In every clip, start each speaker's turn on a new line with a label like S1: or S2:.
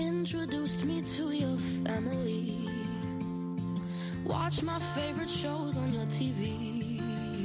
S1: Introduced me to your family. Watched my favorite shows on your TV.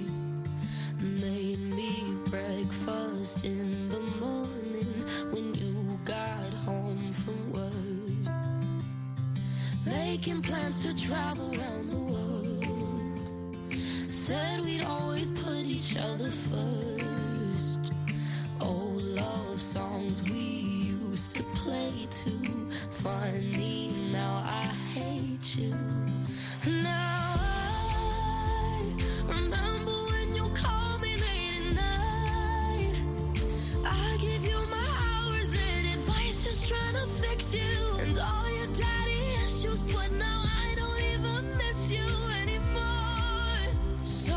S1: Made me breakfast in the morning when you got home from work. Making plans to travel around the world. Said we'd always put each other first. Old love songs we used to play too. Funny, now I hate you. Now I remember when you called me late at night. I give you my hours and advice, just trying to fix you. And all your daddy issues, but now I don't even miss you anymore. So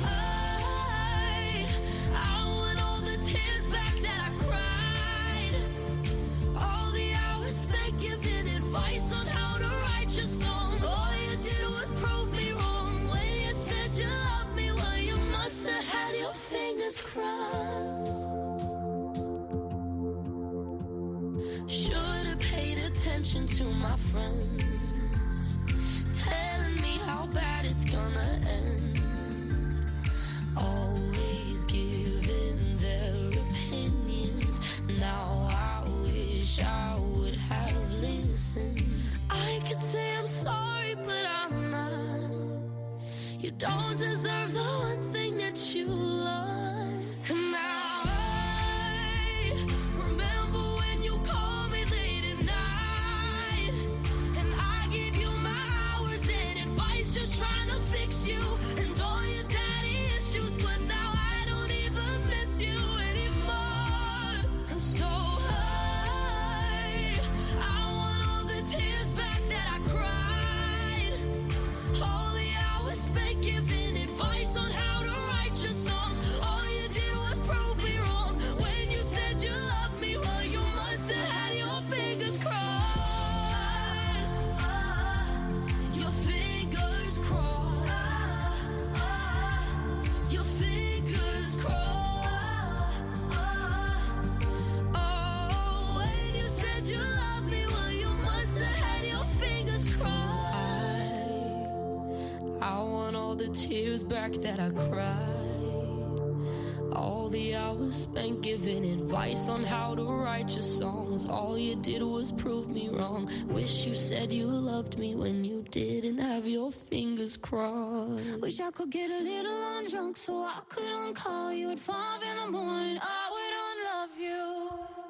S1: I want all the tears back that I cried. All the hours spent giving advice on how to write your songs. All you did was prove me wrong when you said you loved me. Well, you must have had your fingers crossed. Should have paid attention to my friends, telling me how bad it's gonna end. Always giving their opinions. Now I wish I would have listened. I could say I'm sorry, but I'm not. You don't deserve the one thing that you love. And now I remember when you called me late at night. And I gave you my hours and advice, just trying to fix you. And all your daddy issues, but now I don't even miss you anymore. And so I want all the tears back that I cried. All the hours spent giving advice on how to write your songs. All you did was prove me wrong when you said you loved me. Well, you must have had your fingers crossed. Your fingers crossed. Your fingers crossed. Oh, when you said you loved me, well, you must have had your fingers crossed. I want all the tears back that I cried. All the hours spent giving advice on how to write your songs. All you did was prove me wrong. Wish you said you loved me when you didn't have your fingers crossed.
S2: Wish I could get a little undrunk so I could uncall you at 5 in the morning. I would unlove you.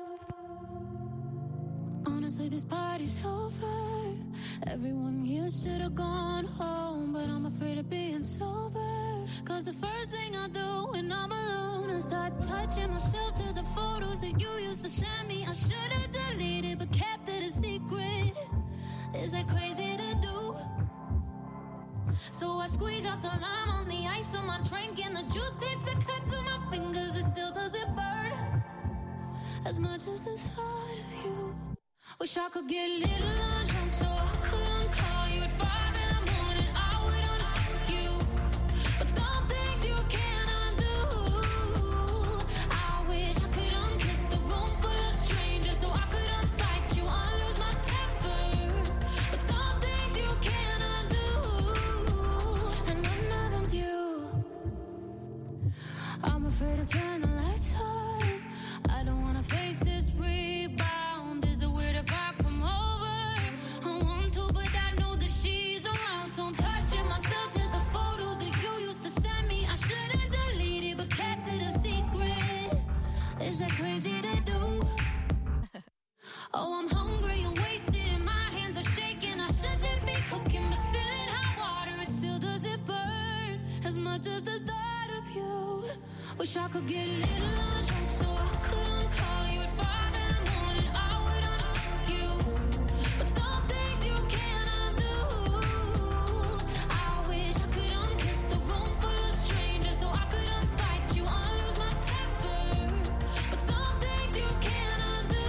S2: Honestly, this party's over. Everyone here should have gone home, but I'm afraid of being sober. Cause the first thing I do when I'm alone is start touching myself to the photos that you used to send me. I should have deleted but kept it a secret. Is that crazy to do? So I squeeze out the lime on the ice on my drink, and the juice hits the cut to my fingers. It still doesn't burn as much as the thought of you. Wish I could get a little undrunk so I couldn't call you at 5 in the morning. I would unlove you, but some things you can't undo. I wish I could unkiss the room full of strangers so I could unspike you, unlose my temper. But some things you can't undo, and none of them's you. I'm afraid to turn the lights on. I don't wanna face this rebound. Is it weird if I come over? I want to, but I know that she's around. So I'm touching myself to the photos that you used to send me. I should've deleted but kept it a secret. Is that crazy to do? Oh, I'm hungry and wasted and my hands are shaking. I shouldn't be cooking but spilling hot water. It still doesn't burn as much as the thought of you. Wish I could get a little undrunk so I couldn't call you at 5 in the morning. I would unlove you, but some things you can't undo. I wish I could unkiss the room full of strangers so I could unspike you, unlose my temper. But some things you can't undo.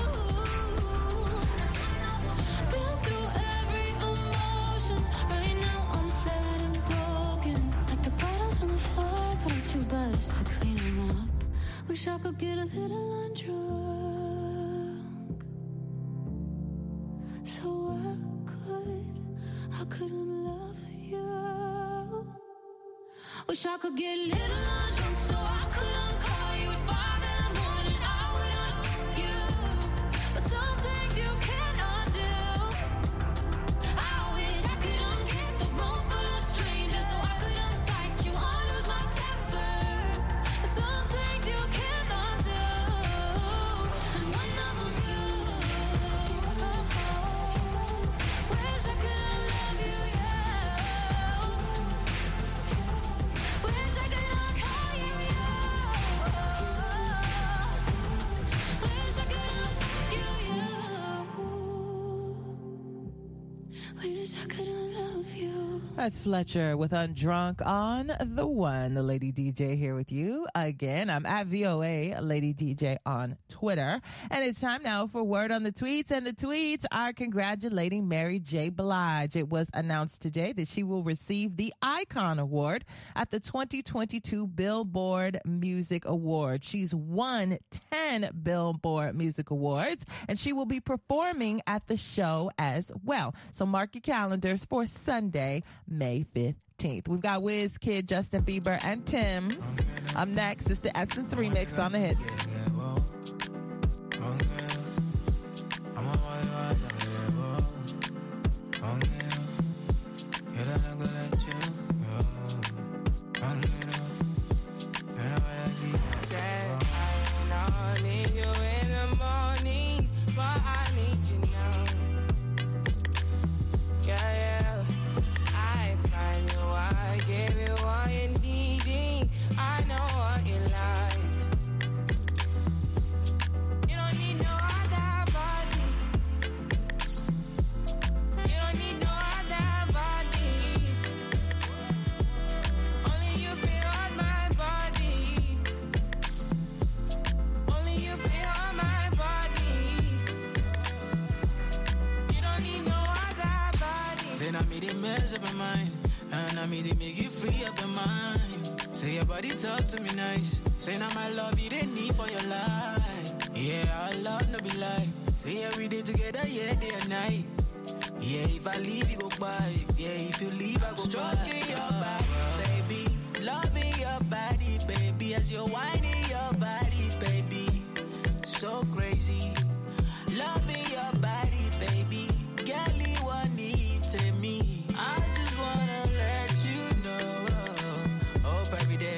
S2: Been through every emotion. Right now I'm sad and broken, like the bottles on the floor, but I'm too buzzed to clean them up. Wish I could get a little undrunk so I couldn't love you. Wish I could get a little drunk so I couldn't call you at 5 in the morning. I would on you, but some things you cannot do. I wish I could unkiss the room full of strangers so I could unspite you, or lose my temper. But some things you cannot do, and one of them's you. Wish I could love you, yeah. Wish I could call you, yeah. Wish I could tell you, yeah. Wish I could love you.
S3: That's Fletcher with Undrunk on the One. The Lady DJ here with you again. I'm at VOA Lady DJ on Twitter. And it's time now for Word on the Tweets. And the tweets are congratulating Mary J. Blige. It was announced today that she will receive the Icon Award at the 2022 Billboard Music Awards. She's won 10 Billboard Music Awards, and she will be performing at the show as well. So mark your calendars for Sunday, May 15th. We've got WizKid, Justin Bieber, and Tim's. Up next is the Essence remix on the hits.
S4: Talk to me nice. Say now my love you didn't need for your life. Yeah, our love no be lie. Say every day together, yeah, day and night. Yeah, if I leave you go by. Yeah, if you leave I go stroking your body, baby. Loving your body, baby. As you're whining your body, baby. So crazy. Loving your body, baby. Girl, you want need to me. I just wanna let you know. Hope every day.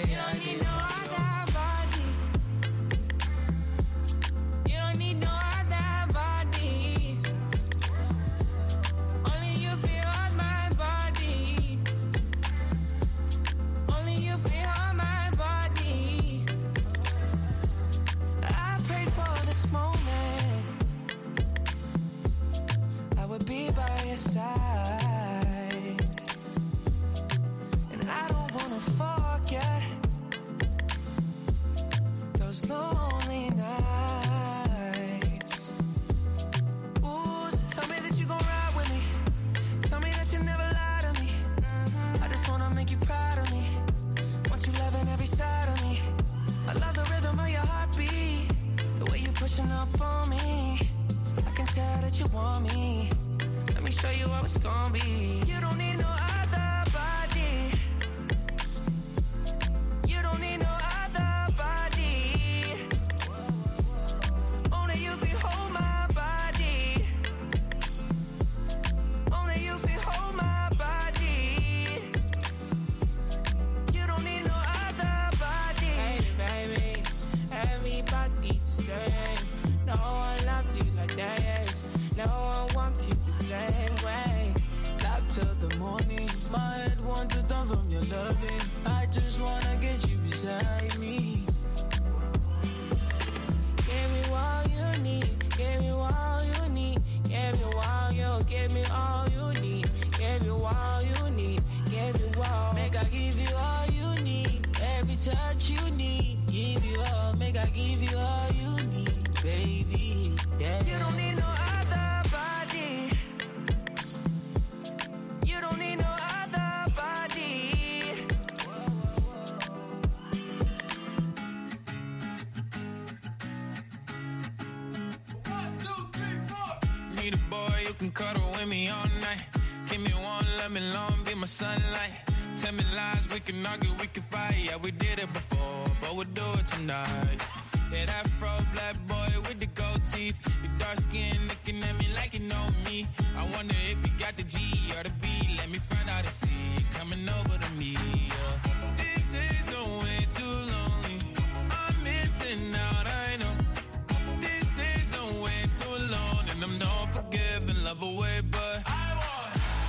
S5: can cuddle with me all night. Give me one, let me long, be my sunlight. Tell me lies, we can argue, we can fight. Yeah, we did it before, but we'll do it tonight. Yeah, that fro black boy with the gold teeth. Your dark skin looking at me like you know me. I wonder if you got the G or the B. Let me find out and see it coming over to me. Yeah. These days are way too lonely. I'm missing out, I know. These days are way too alone, and I'm not forgiving, love away, but I want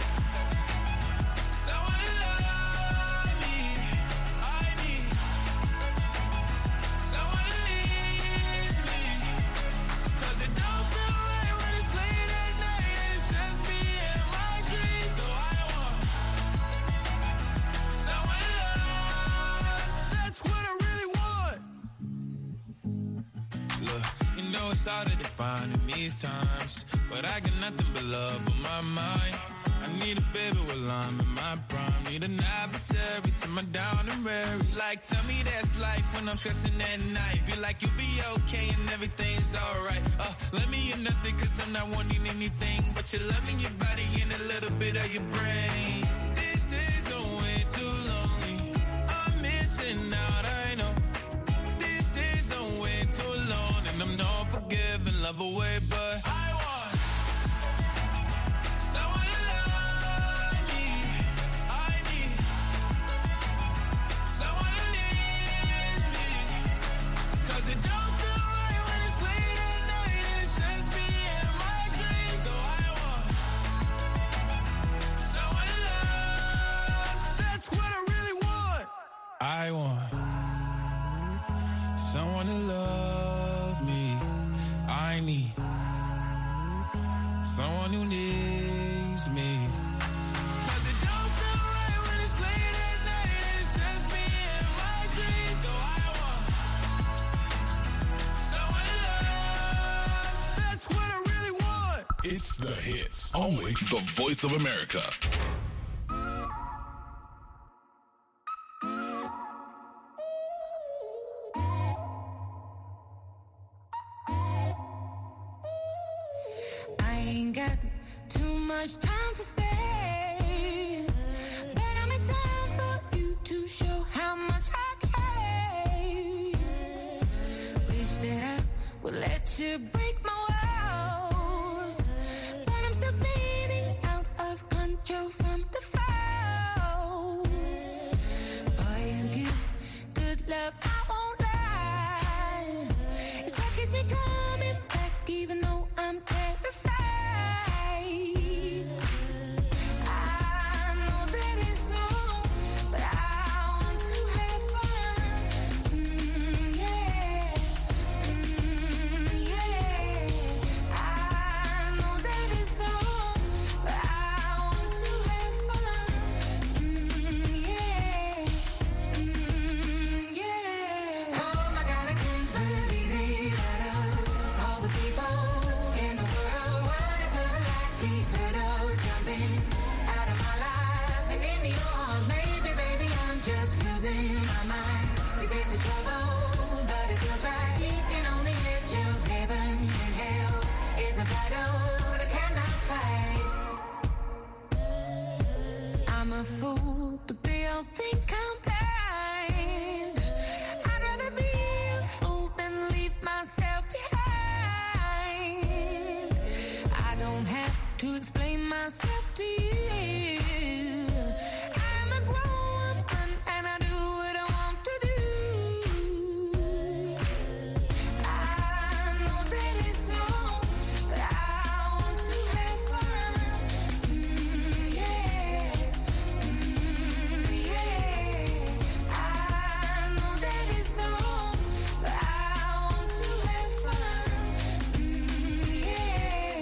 S5: someone to love me. I need someone to leave me, 'cause it don't feel right when it's late at night and it's just me and my dreams. So I want someone to love. That's what I really want. Look, you know it's hard to define in these times, but I got nothing but love on my mind. I need a baby while I'm in my prime. Need an adversary to my down and weary. Like, tell me that's life when I'm stressing at night. Be like, you'll be okay and everything's alright. Let me in nothing, 'cause I'm not wanting anything but your love and your body and a little bit of your brain. These days are way too lonely. I'm missing out, I know. These days are way too alone, and I'm not forgiving, love away, but I want someone to love me. I need someone to leave me, 'cause it don't feel right when it's late at night and it's just me and my dreams. So I want someone to love. That's what I really want. I want someone to love me. I need someone who needs me, 'cause it don't feel right when it's late at night and it's just me and my dreams. So I want someone to love. That's what I really want.
S6: It's the hits. Only the Voice of America.
S1: I ain't got too much time to spare, but I'm in time for you to show how much I care. Wish that I would let you break my walls, but I'm still spinning out of control from the fall. Boy, you give good love, I won't lie. It's what keeps me coming back, even though I'm terrified. I know that it's wrong, but I want to have fun. Yeah. Yeah. I know that it's wrong, but I want to have fun. Yeah. Yeah. Oh my God, I can't believe it. Out of all the people in the world, what is the likelihood of jumping out of my life and into your arms? Maybe, baby, I'm just losing my mind. 'Cause this is trouble, but it feels right. Keeping on the edge of heaven and hell is a battle that I cannot fight. I'm a fool, but they all think I'm blind. I'd rather be a fool than leave myself behind. I don't have to explain myself to you. I'm a grown woman and I do what I want to do. I know that it's wrong, but I want to have fun. Yeah. Yeah. I know that it's wrong, but I want to have fun. Yeah.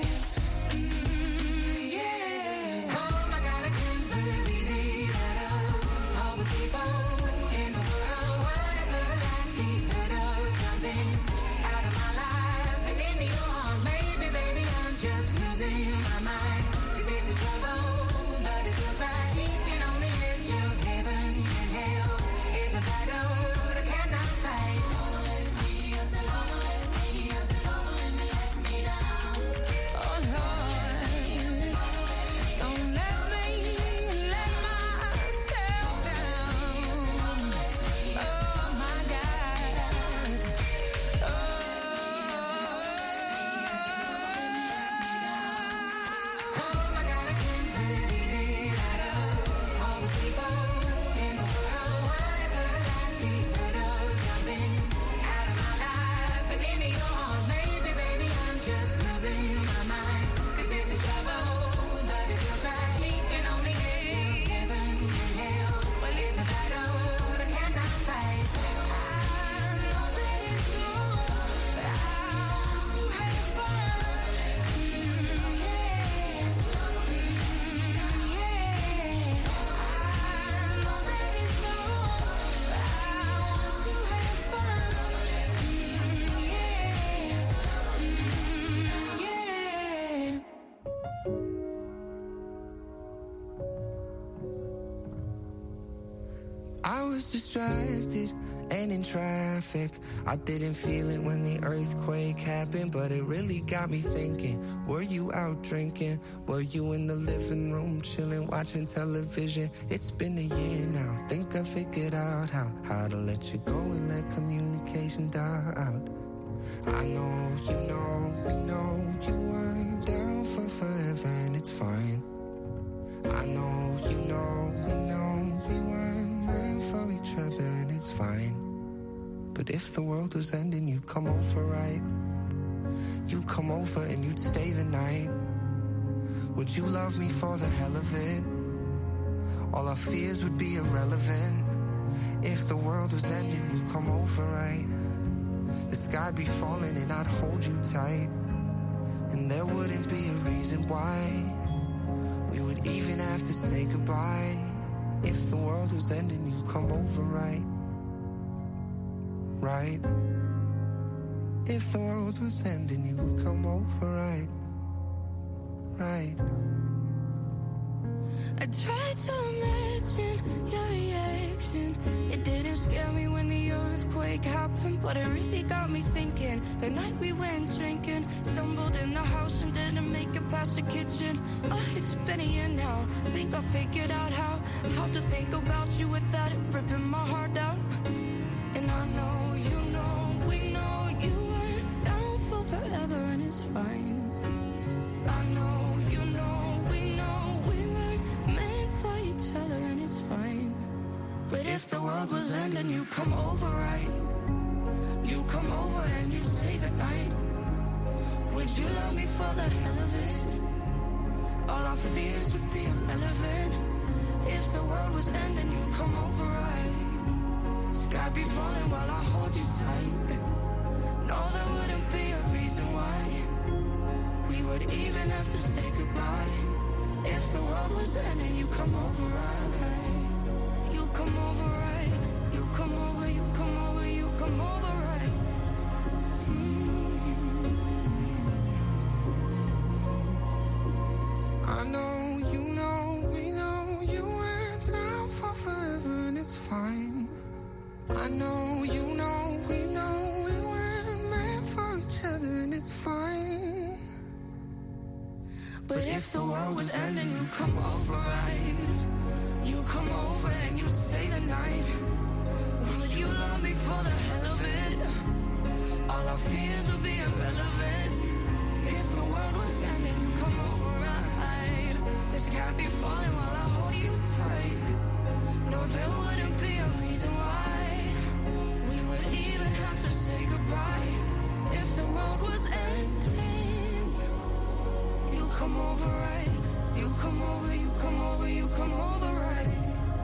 S1: Yeah. Oh my God, I can't believe it. Out of all the people in the world, what is the likelihood of jumping out of my life and into your arms? Maybe, baby, I'm just losing my mind. 'Cause this is trouble, but it feels right. Keeping on the edge of heaven and hell is a battle that I cannot fight. Don't let me, I said, don't let me, I said, don't let me down. Oh Lord,
S7: I was distracted and in traffic. I didn't feel it when the earthquake happened, but it really got me thinking. Were you out drinking? Were you in the living room chilling, watching television? It's been a year now. Think I figured out how to let you go and let communication die out. I know, you know, we know you weren't down for forever, and it's fine. I know, you know, we know we weren't meant for each other, and it's fine. But if the world was ending, you'd come over, right? You'd come over and you'd stay the night. Would you love me for the hell of it? All our fears would be irrelevant. If the world was ending, you'd come over, right? The sky'd be falling and I'd hold you tight. And there wouldn't be a reason why we would even have to say goodbye. If the world was ending, you'd come over, right? Right? If the world was ending, you would come over, right? Right?
S2: I tried to imagine your reaction. It didn't scare me when the earthquake happened, but it really got me thinking. The night we went drinking, stumbled in the house and didn't make it past the kitchen. Oh, it's been a year now. Think I figured out how to think about you without it ripping my heart out. And I know, you know, we know you weren't down for forever, and it's fine. I know, you know, we know we weren't meant for each other, and it's fine. But if the world was ending, you come over, right? You come over and you stay the night. Would you love me for the hell of it? All our fears would be irrelevant. If the world was ending, you come over, right? Sky be falling while I hold you tight. No, there wouldn't be a reason why we would even have to say goodbye. If the world was ending, you come over, right? You come over, right? You come over, you come over, you come over, right?
S7: I know, you know, we know you went down for forever, and it's fine. I know, you know, we know we weren't meant for each other, and it's fine.
S2: But if the world was ending, you come over, right? You come over and you'd stay the night. Would you love me for the hell of it? All our fears would be irrelevant. If the world was ending, you come over, right? The sky be falling while I hold you tight. No, there wouldn't be a reason why we would even have to say goodbye. If the world was ending, you come over, right? You come over, you come over, you come over, right?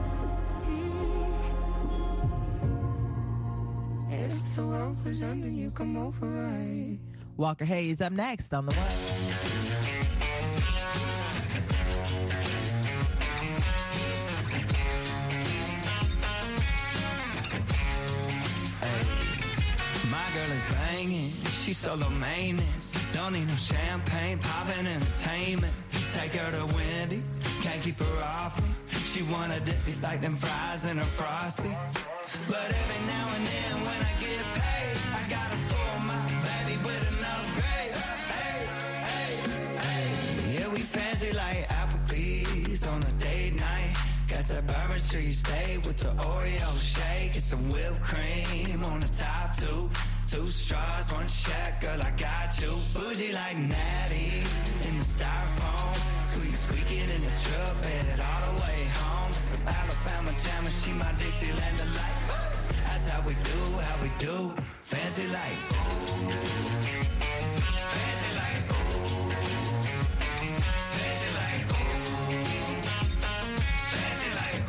S2: If the world was ending, you come over, right?
S3: Walker Hayes up next on The What?
S8: She's solo maintenance. Don't need no champagne, poppin' entertainment. Take her to Wendy's, can't keep her off me. She wanna dip it like them fries in her Frosty. But every now and then when I get paid, I gotta spoil my baby with an upgrade. Hey, hey, hey. Yeah, we fancy like Applebee's on a date night. Got that Bourbon Street steak with the Oreo shake and some whipped cream on the top two. 2 straws, 1 check, girl, I got you. Bougie like Natty in the styrofoam. Squeaking in the truck bed all the way home. Some Alabama jammer, she my Dixieland delight. That's how we do, fancy like. Fancy like. Fancy like. Fancy like.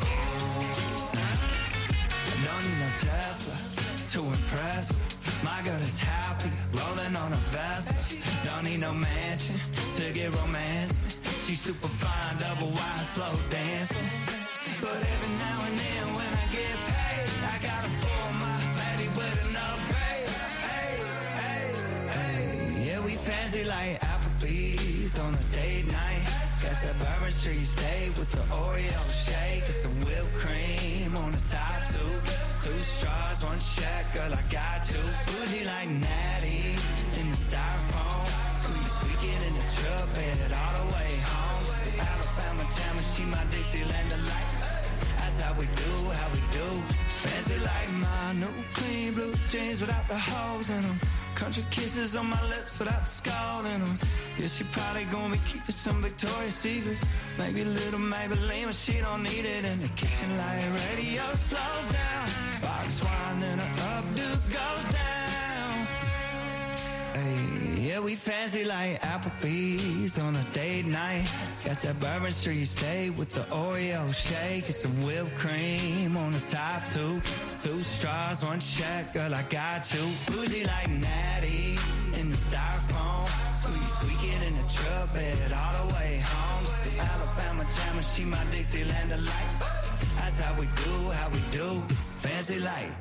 S8: Don't need no Tesla to impress her. My girl is happy, rolling on a Vespa. Don't need no mansion to get romancing. She's super fine, double wide, slow dancing. But every now and then when I get paid, I gotta spoil my baby with an upgrade. Hey, hey, hey. Yeah, we fancy like Applebee's on a date night. Got that Bourbon Street steak with the Oreo shake and some whipped cream on the top two. Two straws, one check, girl, I got you. Bougie like Natty in the styrofoam. Squeaking in the truck bed all the way home. She's an Alabama jammer, she my Dixieland delight. That's how we do. Fancy like my new clean blue jeans without the holes in them. Country kisses on my lips without the skull in them. Yeah, she probably gonna be keeping some Victoria's Secrets. Maybe a little Maybelline, but she don't need it. In the kitchen like radio slows down. Box wine, then her updo goes down. Hey, yeah, we fancy like Applebee's on a date night. Got that Bourbon Street steak with the Oreo shake and some whipped cream on the top two. Two straws, one check, girl, I got you. Bougie like Natty in the styrofoam. Squeaking in the truck bed all the way home. She's an Alabama jammer, she my Dixieland delight. That's how we do. Fancy like.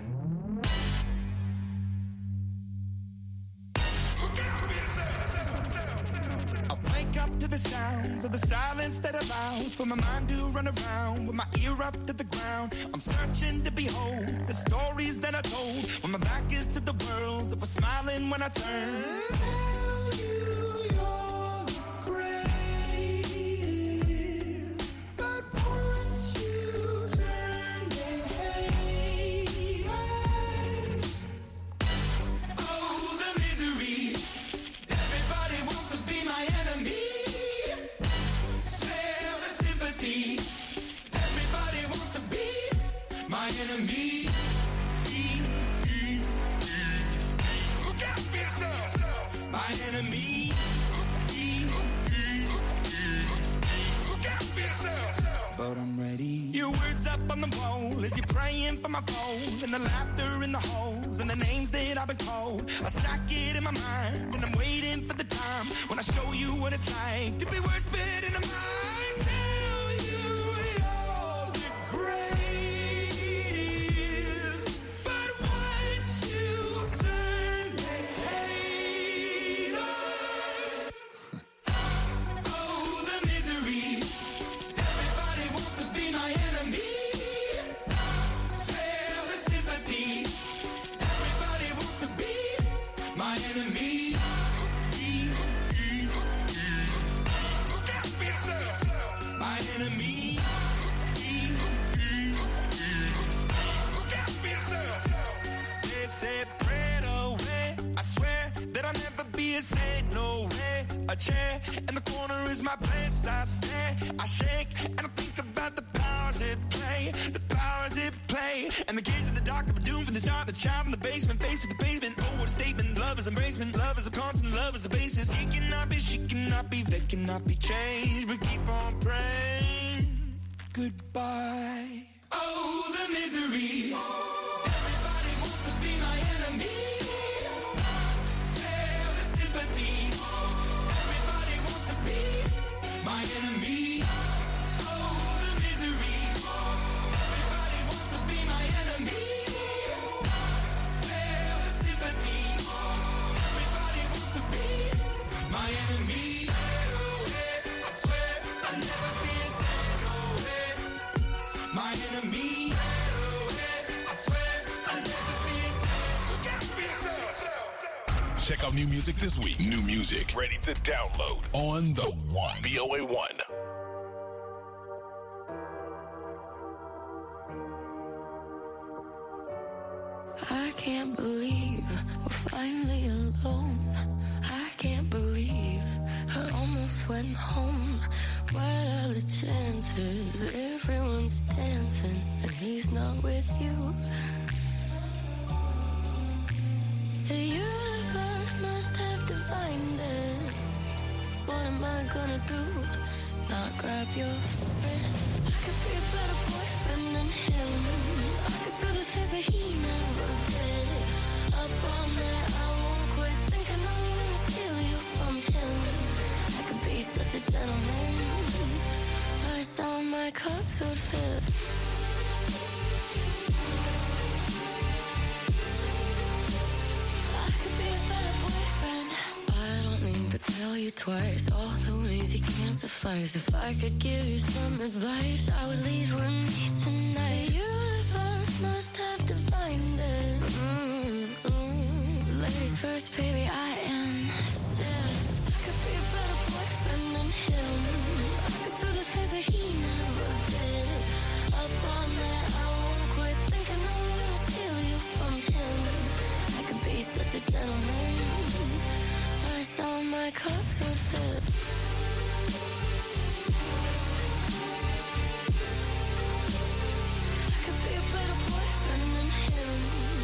S9: Wake up to the sounds of the silence that allows for my mind to run around with my ear up to the ground. I'm searching to behold the stories that I told when my back is to the world that was smiling when I turned. Tell you you're the greatest, but once you turn, they hate us. Oh, the misery. Everybody wants to be my enemy. Smell the sympathy. Everybody wants to be my enemy. Look out for yourself. My enemy. Look out for yourself. But I'm ready. Your words up on the wall as you're praying for my phone. And the laughter in the holes and the names that I've been called. I stack it in my mind and I'm waiting for the time when I show you what it's like to be worse fit in the mind. Tell you you're the greatest, but once you turn, they hate us. Oh, the misery. Everybody wants to be my enemy. Smell the sympathy. Everybody wants to be my enemy. Look out for yourself. My enemy. Look out for yourself. They said pray it away. I swear that I'll never be a saint. No way. A chair in the corner is my place. I stare, I shake, and I think about the powers it play. The powers it play. And the kids in the dark that were doomed from the start. The child in the basement, faced with the pavement. Oh, what a statement. Love is embracement. Love is a constant. Love is a basis. He cannot be, she cannot be, they cannot be changed. But keep on praying. Goodbye. Oh, the misery. Everybody wants to be my enemy. Spare the sympathy. Everybody wants to be my enemy. Oh, the misery. Everybody wants to be my enemy. Spare the sympathy. Everybody wants to be my enemy. I swear I'll never be a saint. No way. My enemy. I swear I'll never be a saint. Look out for yourself.
S6: Check out new music this week. New music ready to download on the One. VOA1.
S1: I can't believe we're finally alone. I can't believe I almost went home. What are the chances? Everyone's dancing and he's not with you. The universe must have divined this. What am I gonna do? Not grab your wrist. I could be a better boyfriend than him. I could do the things that he never did. Up all night, I won't quit thinking I'm gonna steal you from him. I could be such a gentleman. Plus all my clothes would fit. I could be a better boyfriend. I don't need the tell you twice all the ways you can't suffice. If I could give you some advice, I would leave with me tonight. The universe must have divined it. Ladies first, baby, I insist. I could be a better boyfriend than him. I could do the things that he never did. Up all night, I won't quit thinking I'm gonna steal you from him. I could be such a gentleman. Plus all my clothes would fit. I could be a better boyfriend than him.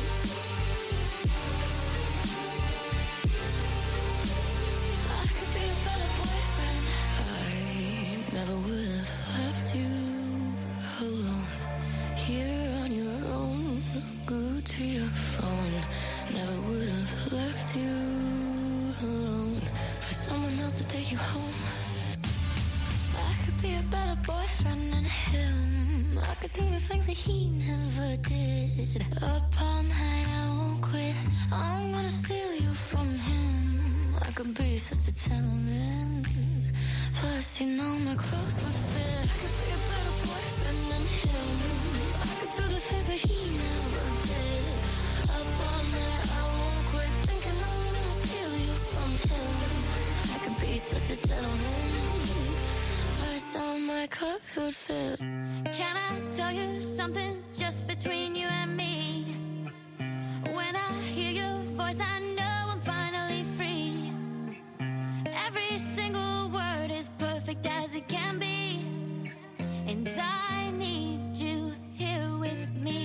S1: I could be a better boyfriend. I never would have left you alone. Here on your own, glued to your phone. Never would have left you alone for someone else to take you home. I could be a better boyfriend than him. I could do the things that he never did. Up all night, I won't quit. I'm gonna steal you from him. I could be such a gentleman. Plus, you know my clothes would fit. I could be a better boyfriend than him. I could do the things that he never did. Up all night, I won't quit thinking I'm gonna steal you from him. I could be such a gentleman. Plus, all my clothes would fit.
S2: Can I tell you something just between you and me? When I hear your voice, I know I'm finally free. Every single word is perfect as it can be. And I need you here with me.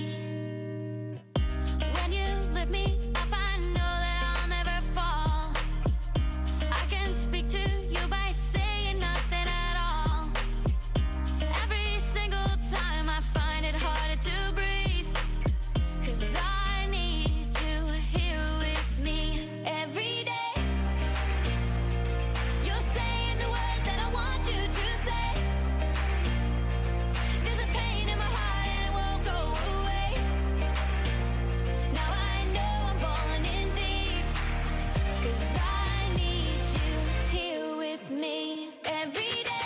S2: When you lift me up, I know that I'll never fall. I can speak to you by saying nothing at all. Every single time I find it harder to breathe. 'Cause I need you here with me every day. You're saying the words that I want you to say. There's a pain in my heart and it won't go away. Now I know I'm falling in deep. 'Cause I need you here with me every day.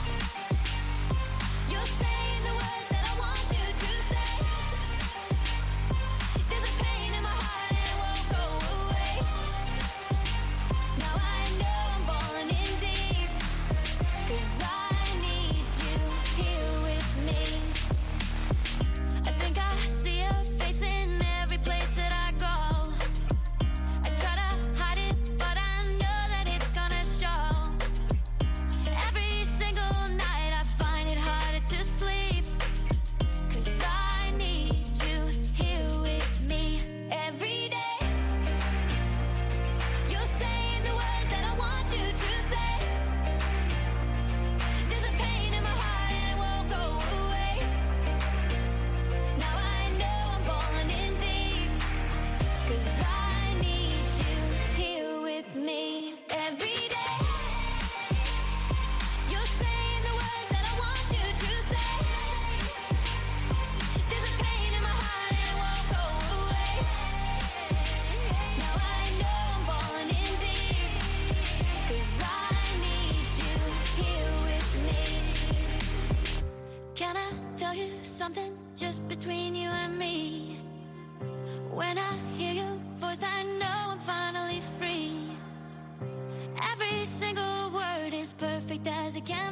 S2: You're saying the words that I want you to say. There's a pain in my heart and it won't go away. Now I know I'm falling in deep. 'Cause I need you here with me. I think I see your face in every place that I go. I try to hide it, but I know that it's gonna show. Every single night I find it harder to sleep. 'Cause I need you here with me every day. You're saying the words that I want you to say. There's a pain in my heart and it won't go away. Now I know I'm falling in deep. 'Cause I need you here with me every day. You're saying the words that I want you to say. There's a pain in my heart and it won't go away. Now I know I'm falling in deep. 'Cause I need you here with me. Can I tell you something just between you and me? When I hear your voice, I know I'm finally free. Every single word is perfect as it can